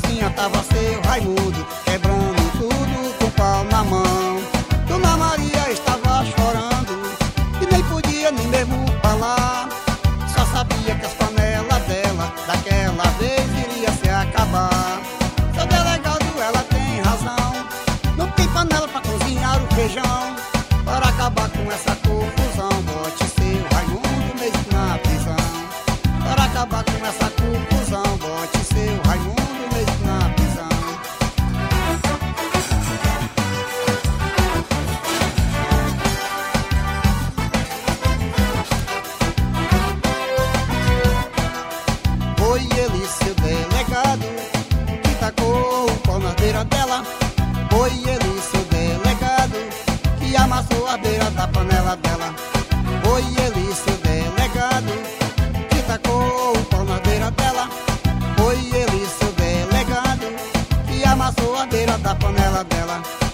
cozinha tava seu Raimundo, quebrando tudo com o pau na mão. Dona Maria estava chorando e nem podia nem mesmo falar. Só sabia que as panelas dela daquela vez iria se acabar. Seu delegado, ela tem razão, não tem panela pra cozinhar o feijão. Para acabar com essa confusão, bote seu Raimundo mesmo na prisão. Para acabar com essa confusão, bote seu Raimundo mesmo na prisão. Foi ele, seu delegado, que tacou o pau na beira dela. Foi ele, seu delegado, que amassou a beira da panela dela. Foi ele, seu delegado, que tacou o pau na beira dela. Foi ele, seu delegado, que amassou a beira da panela dela.